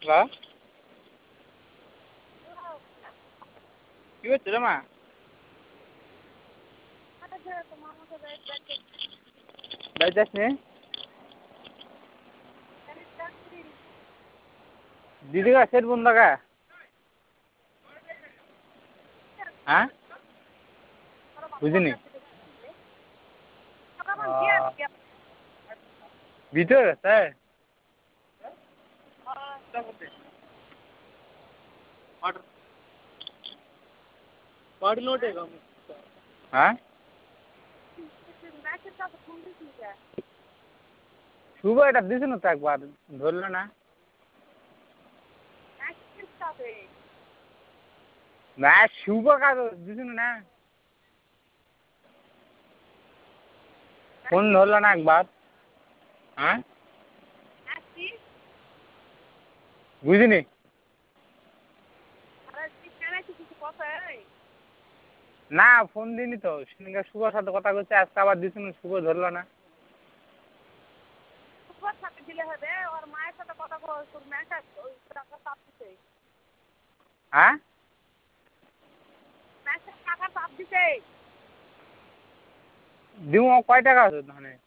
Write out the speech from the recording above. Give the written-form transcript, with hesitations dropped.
hello কি হচ্ছে রে মা বাড়িতে আসনি দিদি का सेट बंद का हाँ বুঝিনি ভিতর তাই हाँ শুভ এটা দিছিল তো একবার ধরলো না না শুভ কাজ দিছিল না ফোন ধরলো না একবার হ্যাঁ বুঝিনি না ফোন দিইনি তো সেদিনকে শুভর সাথে কথা করছে আজকে আবার দিছিল শুভ ধরলো না হ্যাঁ দিমু কয় টাকা আছে ওখানে